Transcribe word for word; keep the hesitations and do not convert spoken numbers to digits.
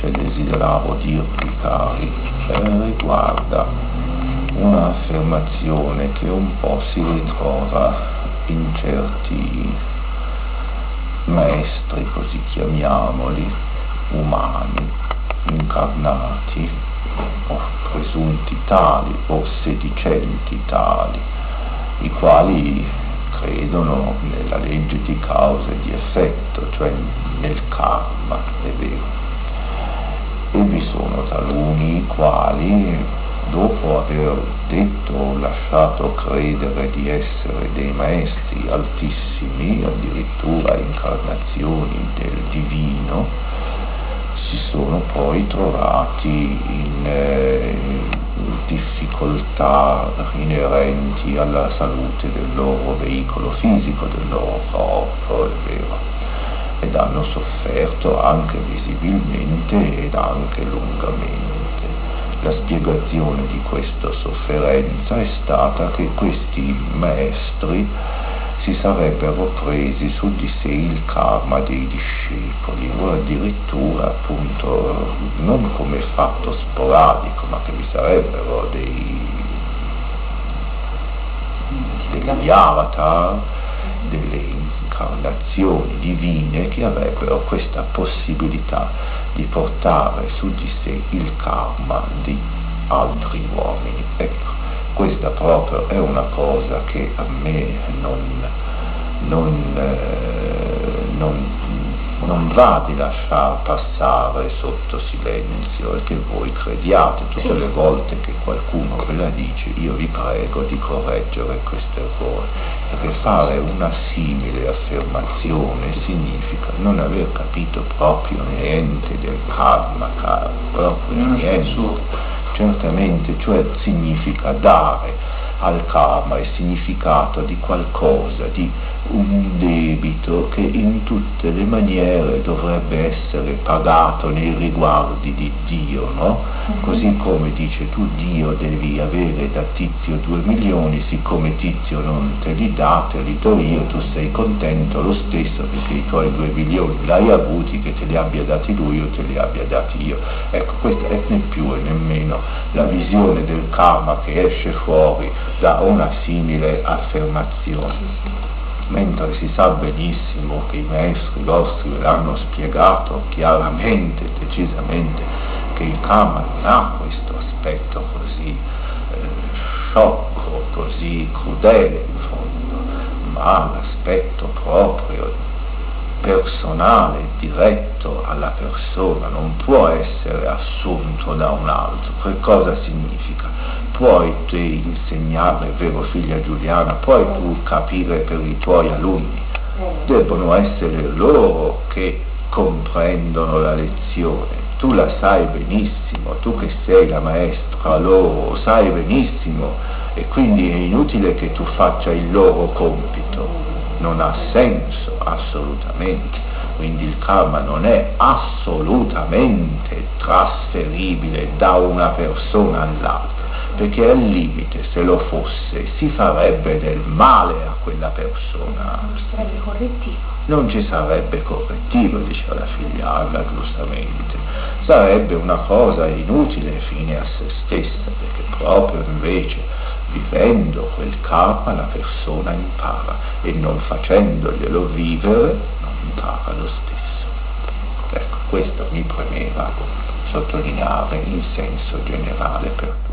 che desideravo dirvi, cari, eh, riguarda un'affermazione che un po' si ritrova in certi maestri, così chiamiamoli, umani, incarnati, o presunti tali, o sedicenti tali, i quali credono nella legge di causa e di effetto, cioè nel karma, è vero. E vi sono taluni i quali, dopo aver detto o lasciato credere di essere dei maestri altissimi, addirittura incarnazioni del divino, si sono poi trovati in eh, difficoltà inerenti alla salute del loro veicolo fisico, del loro corpo, è vero, ed hanno sofferto anche visibilmente ed anche lungamente. La spiegazione di questa sofferenza è stata che questi maestri si sarebbero presi su di sé il karma dei discepoli, o addirittura appunto non come fatto sporadico, ma che vi sarebbero dei degli avatar, delle incarnazioni divine che avrebbero questa possibilità di portare su di sé il karma di altri uomini. Ecco, questa proprio è una cosa che a me non, non, eh, non, non va di lasciar passare sotto silenzio, e che voi crediate tutte le volte che qualcuno ve la dice. Io vi prego di correggere questo errore, perché fare una simile affermazione significa non aver capito proprio niente del karma, caro, proprio niente. Certamente, cioè significa dare al karma il significato di qualcosa, di un debito che in tutte le maniere dovrebbe essere pagato nei riguardi di Dio, no? Così come dice tu, Dio, devi avere da Tizio due milioni, siccome Tizio non te li dà, te li do io, tu sei contento lo stesso perché i tuoi due milioni l'hai avuti, che te li abbia dati lui o te li abbia dati io. Ecco, questa è né più e nemmeno la visione del karma che esce fuori da una simile affermazione. Mentre si sa benissimo che i maestri vostri ve l'hanno spiegato chiaramente, decisamente, che il karma non ha questo aspetto così eh, sciocco, così crudele in fondo, ma ha l'aspetto proprio personale, diretto alla persona, non può essere assunto da un altro. Che cosa significa? Puoi te insegnare, vero figlia Giuliana, puoi tu capire per i tuoi alunni, debbono essere loro che comprendono la lezione, tu la sai benissimo, tu che sei la maestra loro, sai benissimo, e quindi è inutile che tu faccia il loro compito, non ha senso assolutamente. Quindi il karma non è assolutamente trasferibile da una persona all'altra, perché al limite, se lo fosse, si farebbe del male a quella persona. Non ci sarebbe correttivo. Non ci sarebbe correttivo, diceva la figlia Agga giustamente. Sarebbe una cosa inutile fine a se stessa, perché proprio invece vivendo quel karma la persona impara, e non facendoglielo vivere non impara lo stesso. Ecco, questo mi premeva sottolineare in senso generale per